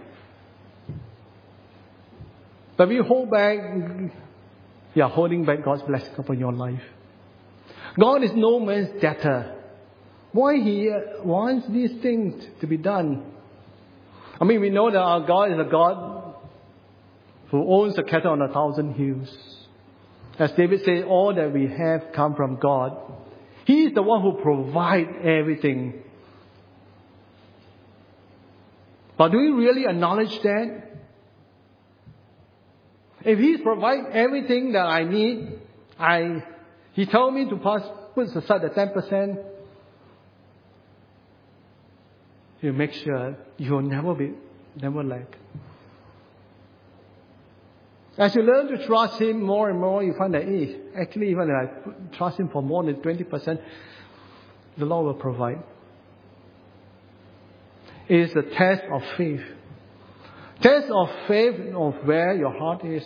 S1: But we hold back, you are holding back God's blessing upon your life. God is no man's debtor. Why He wants these things to be done? I mean, we know that our God is a God who owns the cattle on 1,000 hills. As David said, all that we have come from God. He is the one who provides everything. But do we really acknowledge that? If He's providing everything that I need, He told me to put aside the 10%. You make sure you will never lack. As you learn to trust Him more and more, you find that actually even if I trust Him for more than 20%, the Lord will provide. It is a test of faith. Test of faith of where your heart is.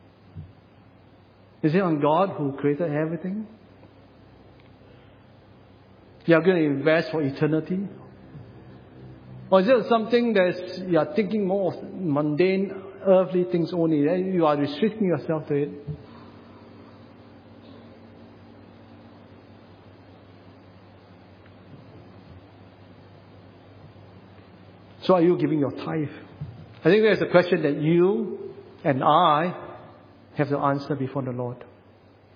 S1: Is it on God who created everything? You are going to invest for eternity? Or is it something that you are thinking more of mundane, earthly things only? You are restricting yourself to it. So are you giving your tithe? I think there's a question that you and I have to answer before the Lord.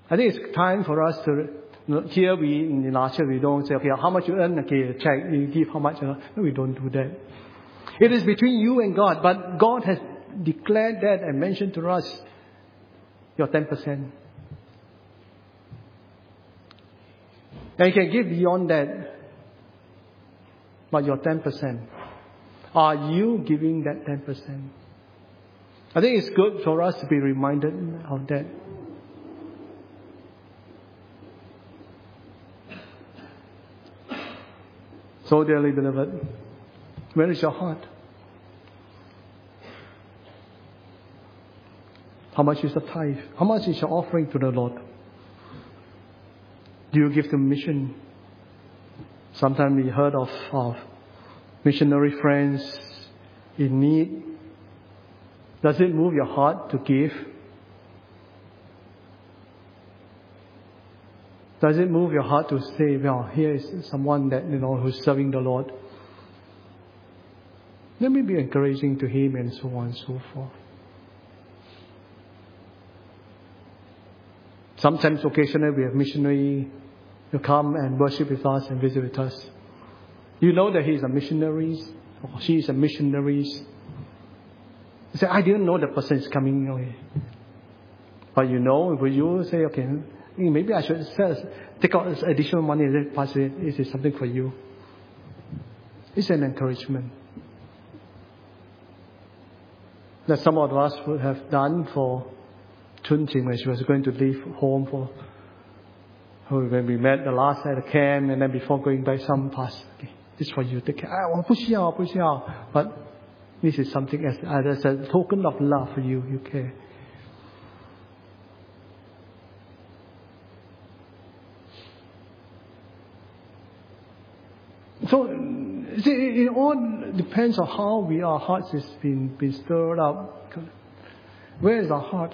S1: I think it's time for us to, here in our church, we don't say, okay, how much you earn, okay, check, you give how much. No, we don't do that. It is between you and God, but God has declared that and mentioned to us your 10%. And you can give beyond that, but your 10%. Are you giving that 10%? I think it's good for us to be reminded of that. So dearly beloved, where is your heart? How much is the tithe? How much is your offering to the Lord? Do you give to mission? Sometimes we heard of missionary friends in need. Does it move your heart to give? Does it move your heart to say, well, here is someone that, who's serving the Lord? Let me be encouraging to him and so on and so forth. Sometimes occasionally we have missionary who come and worship with us and visit with us. You know that he is a missionary or she is a missionary. You say, I didn't know the person is coming away. But will you say, okay, maybe I should take out additional money and then pass it. This is something for you. It's an encouragement that some of us would have done for Chun Ching when she was going to leave home when we met the last at the camp, and then before going back, some pass. Okay, this is for you. Take care. I push you out. But this is something as a token of love for you. You care. So, it all depends on how our hearts is been stirred up. Where is our heart?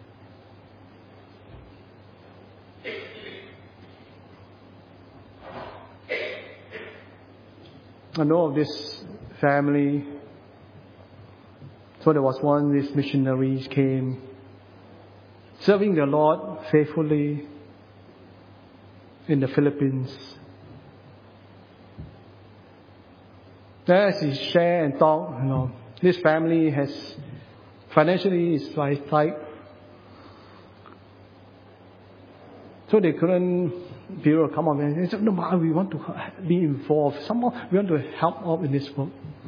S1: I know of this family. So there was one, these missionaries came, serving the Lord faithfully in the Philippines. As he shared and talked, this family has financially is quite tight. So they couldn't be able to come up and they said, no, but we want to be involved. Somehow we want to help out in this work.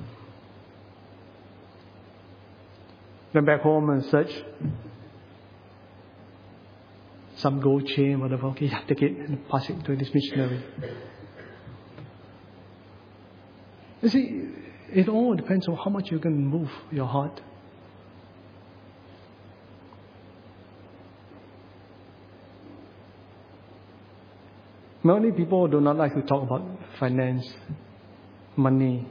S1: Went back home and searched some gold chain, whatever. Okay, take it and pass it to this missionary. You see, it all depends on how much you can move your heart. Many people do not like to talk about finance, money.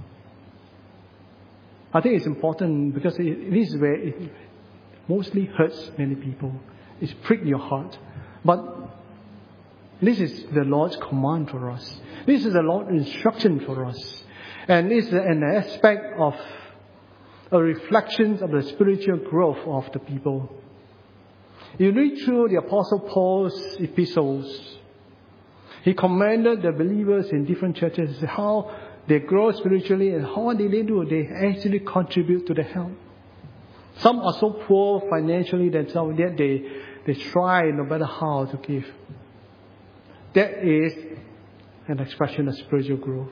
S1: I think it's important because this is where it mostly hurts many people. It's prick your heart. But this is the Lord's command for us. This is the Lord's instruction for us. And it's an aspect of a reflection of the spiritual growth of the people. You read through the Apostle Paul's epistles. He commanded the believers in different churches how they grow spiritually and how did they do? They actually contribute to the help. Some are so poor financially themselves that they try no matter how to give. That is an expression of spiritual growth.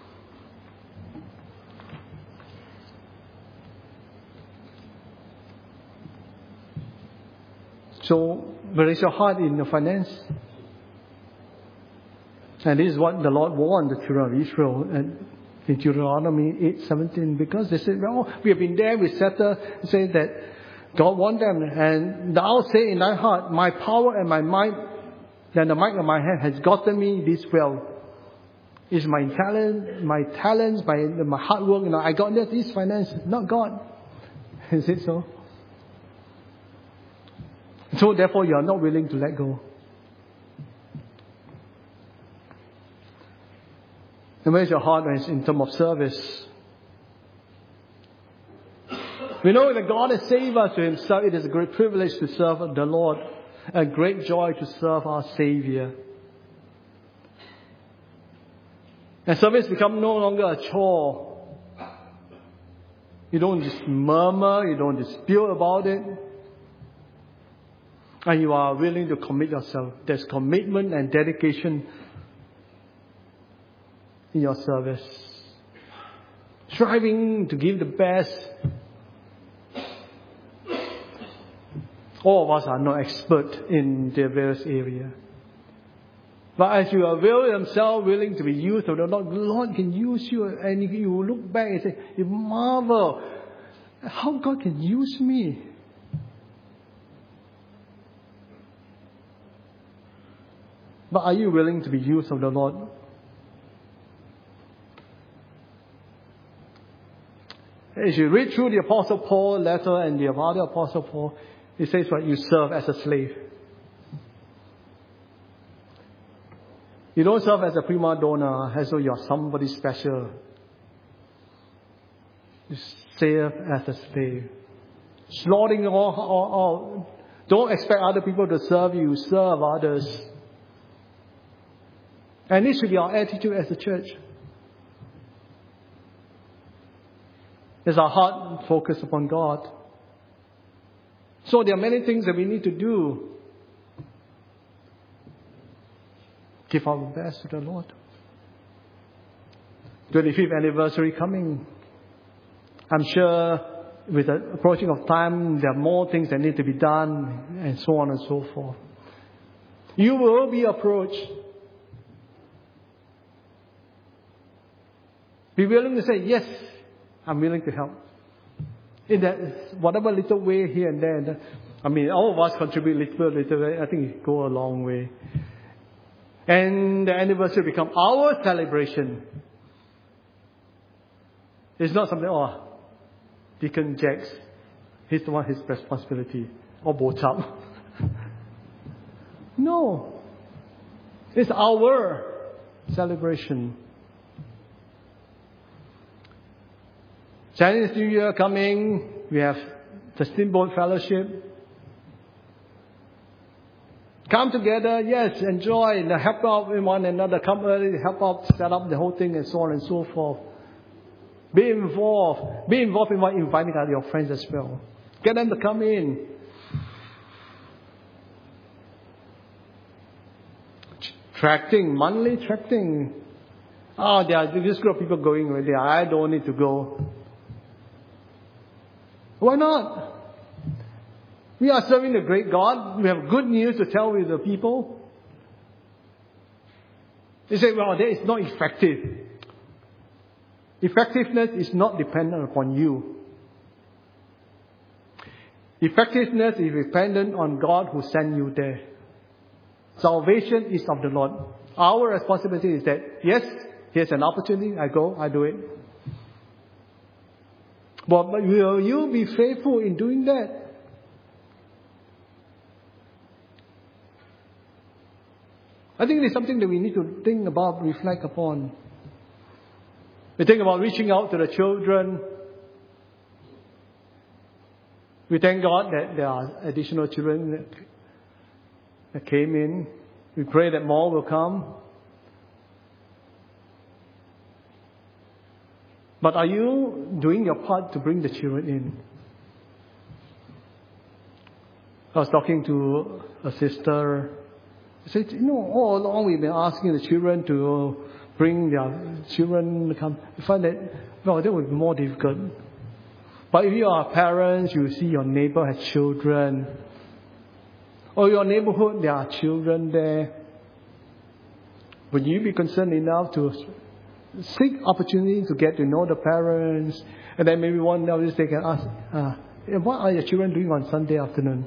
S1: So, where is your heart in the finance? And this is what the Lord warned the children of Israel in Deuteronomy 8:17, because they said, well, we have been there, we settled, say that God warned them, and thou say in thy heart, my power and my might, then the might of my hand has gotten me this wealth. It's my talents, my hard work, I got this finance, not God. Is it so? So therefore you are not willing to let go. And where's your heart in terms of service? We know that God has saved us to Himself. It is a great privilege to serve the Lord. a great joy to serve our Savior. And service becomes no longer a chore. You don't just murmur, you don't dispute about it. And you are willing to commit yourself. There's commitment and dedication in your service. Striving to give the best. All of us are not expert in their various areas. But as you avail yourself, willing to be used of the Lord can use you. And you look back and say, you marvel, how God can use me. But are you willing to be used of the Lord? As you read through the Apostle Paul letter and the other Apostle Paul, it says what you serve as a slave. You don't serve as a prima donna, as though you're somebody special. You serve as a slave. Slaughtering all. Don't expect other people to serve you. Serve others. And this should be our attitude as a church. Is our heart focused upon God? So there are many things that we need to do. Give our best to the Lord. 25th anniversary coming. I'm sure with the approaching of time, there are more things that need to be done, and so on and so forth. You will be approached. Be willing to say, yes, I'm willing to help. In that, whatever little way here and there. I mean, all of us contribute little way. I think it go a long way. And the anniversary become our celebration. It's not something, Deacon Jacks, he's the one, his responsibility. Or Bochap. No. It's our celebration. Chinese New Year coming, we have the Steamboat Fellowship. Come together, yes, enjoy, help out with one another, come early, help out, set up the whole thing, and so on and so forth. Be involved. Be involved in inviting your friends as well. Get them to come in. Tracting, monthly tracting. There are this group of people going already. I don't need to go. Why not? We are serving the great God. We have good news to tell with the people. They say, that is not effective. Effectiveness is not dependent upon you. Effectiveness is dependent on God who sent you there. Salvation is of the Lord. Our responsibility is that, yes, here's an opportunity, I go, I do it. But will you be faithful in doing that? I think it's something that we need to think about, reflect upon. We think about reaching out to the children. We thank God that there are additional children that came in. We pray that more will come. But are you doing your part to bring the children in? I was talking to a sister. She said, all along we've been asking the children to bring their children to come. I find that, that would be more difficult. But if you are parents, you see your neighbor has children. Or your neighborhood, there are children there. Would you be concerned enough to seek opportunity to get to know the parents? And then maybe one day they can ask, what are your children doing on Sunday afternoon?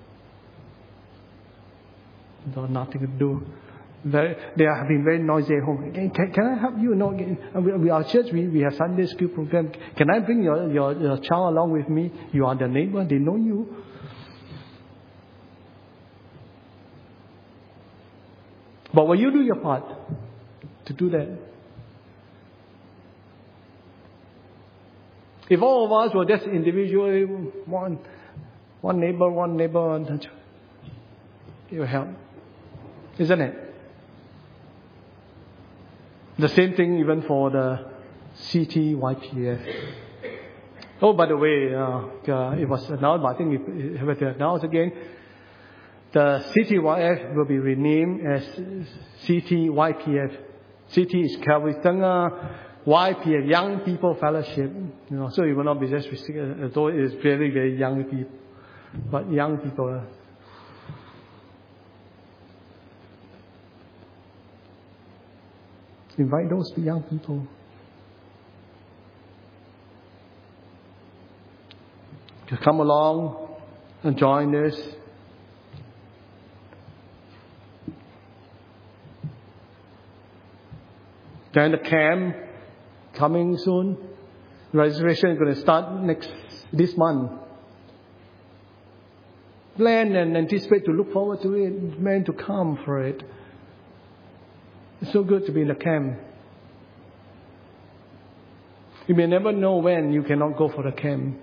S1: Nothing to do. They have been very noisy at home. Can I help you? We our church, we have Sunday school program. Can I bring your child along with me? You are the neighbor. They know you. But will you do your part to do that? If all of us were just individually one neighbor, it will help. Isn't it? The same thing even for the CTYPF. Oh, by the way, it was announced, but I think it will be announced again. The CTYF will be renamed as CTYPF. CT is Calvary Tengah, YPF, Young People Fellowship. So it will not be just restricted, although it is very, very young people. But young people. Invite those young people to come along and join this. Then the camp coming soon. Registration is going to start this month. Plan and anticipate to look forward to it. Meant to come for it. It's so good to be in the camp. You may never know when you cannot go for the camp.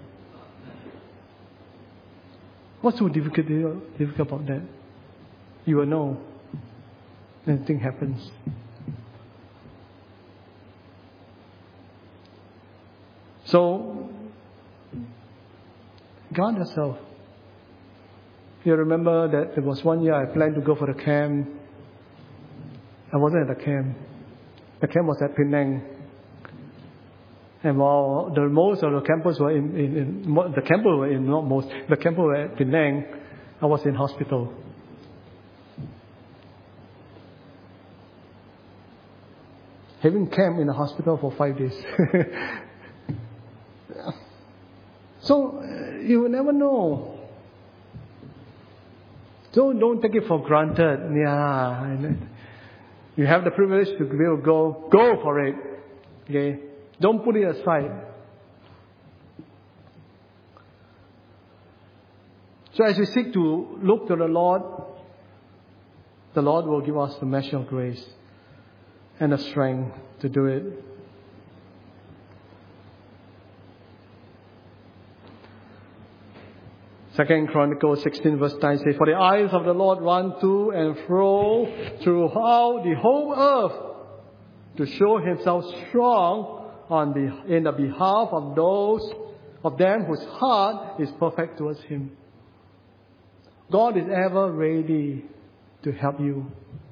S1: What's so difficult about that? You will know. Anything happens. So, guard yourself. You remember that there was one year I planned to go for the camp. I wasn't at the camp. The camp was at Penang. And while most of the campers were the campers were at Penang, I was in hospital. Having camp in the hospital for 5 days. So, you will never know. So don't take it for granted. Yeah. You have the privilege to be able to go for it. Okay? Don't put it aside. So as we seek to look to the Lord will give us the measure of grace and the strength to do it. 2 Chronicles 16 verse 9 says, "For the eyes of the Lord run to and fro throughout the whole earth to show himself strong in the behalf of them whose heart is perfect towards him." God is ever ready to help you.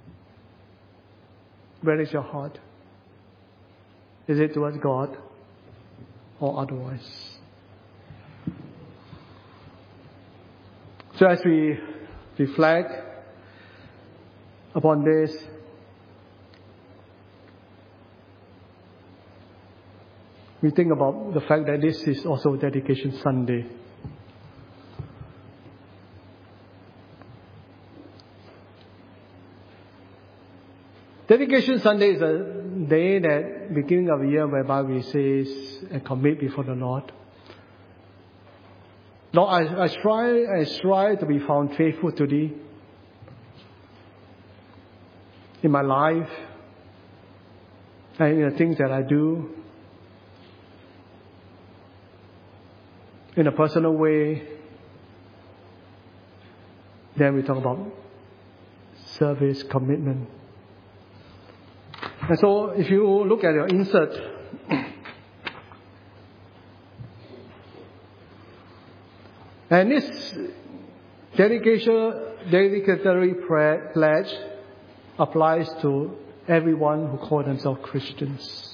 S1: Where is your heart? Is it towards God or otherwise? So as we reflect upon this, we think about the fact that this is also Dedication Sunday. Dedication Sunday is a day that beginning of the year whereby we say and commit before the Lord. Lord, I strive to be found faithful to Thee in my life and in the things that I do, in a personal way. Then we talk about service, commitment. And so if you look at your insert, and this dedicatory pledge applies to everyone who call themselves Christians.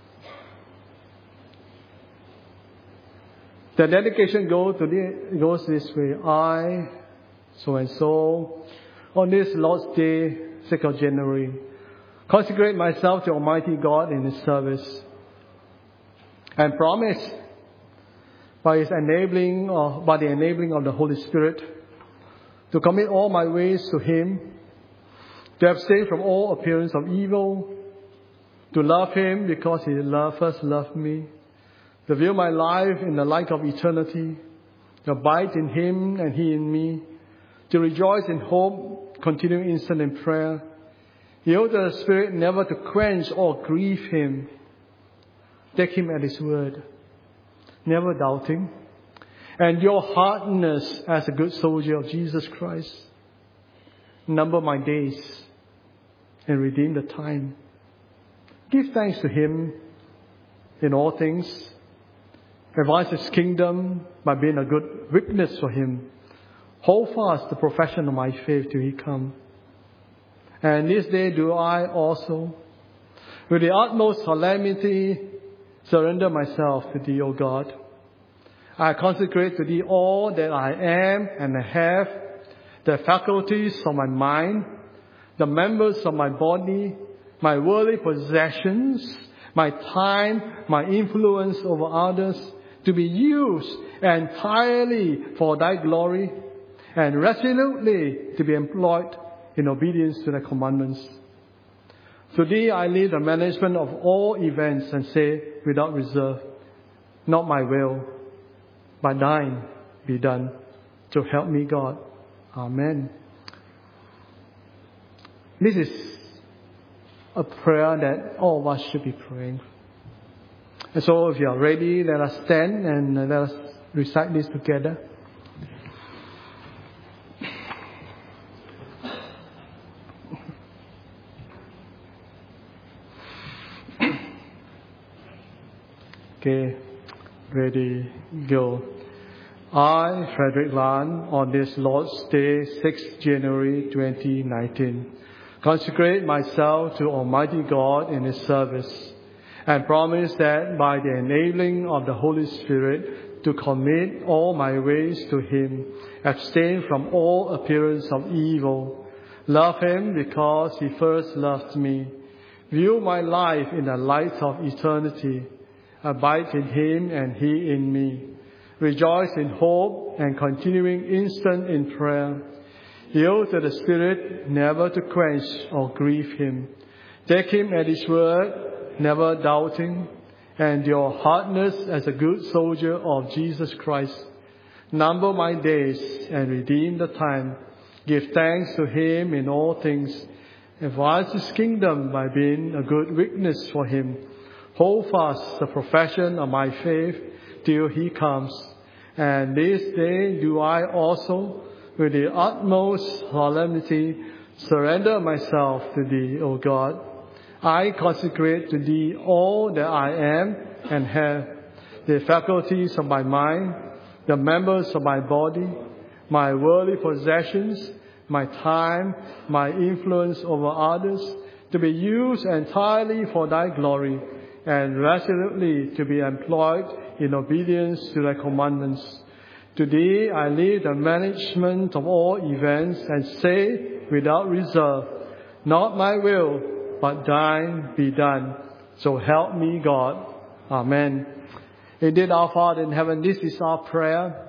S1: The dedication goes this way: I, so and so, on this Lord's Day, 6th of January, consecrate myself to Almighty God in His service, and promise by the enabling of the Holy Spirit to commit all my ways to Him, to abstain from all appearance of evil, to love Him because He first loved me, to view my life in the light of eternity, to abide in Him and He in me, to rejoice in hope, continuing instant in prayer, yield to the Spirit never to quench or grieve Him, take Him at His word, never doubting, and your hardness as a good soldier of Jesus Christ. number my days, and redeem the time. Give thanks to Him in all things. Advance His kingdom by being a good witness for Him. Hold fast the profession of my faith till He come. And this day do I also, with the utmost solemnity, surrender myself to Thee, O God. I consecrate to Thee all that I am and have, the faculties of my mind, the members of my body, my worldly possessions, my time, my influence over others, to be used entirely for Thy glory, and resolutely to be employed in obedience to Thy commandments. To Thee I leave the management of all events and say without reserve, not my will, but Thine be done. So help me God. Amen. This is a prayer that all of us should be praying. And so if you are ready, let us stand and let us recite this together. Okay, ready, go. I, Frederick Lan, on this Lord's Day, 6th January 2019, consecrate myself to Almighty God in His service, and promise that by the enabling of the Holy Spirit to commit all my ways to Him, abstain from all appearance of evil, love Him because He first loved me, view my life in the light of eternity, abide in Him and He in me, rejoice in hope and continuing instant in prayer, yield to the Spirit, never to quench or grieve Him, take Him at His word, never doubting, and your hardness as a good soldier of Jesus Christ. Number my days and redeem the time. Give thanks to Him in all things. Advance His kingdom by being a good witness for Him. Hold fast the profession of my faith till He comes. And this day do I also, with the utmost solemnity, surrender myself to Thee, O God. I consecrate to Thee all that I am and have, the faculties of my mind, the members of my body, my worldly possessions, my time, my influence over others, to be used entirely for Thy glory, and resolutely to be employed in obedience to Thy commandments. To Thee I leave the management of all events and say without reserve, not my will, but Thine be done. So help me God. Amen. Indeed, our Father in heaven, this is our prayer.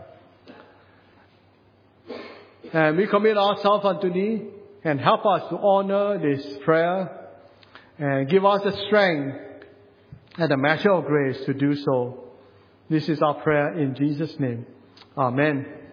S1: And we commit ourselves unto Thee, and help us to honor this prayer, and give us the strength and the measure of grace to do so. This is our prayer in Jesus' name. Amen.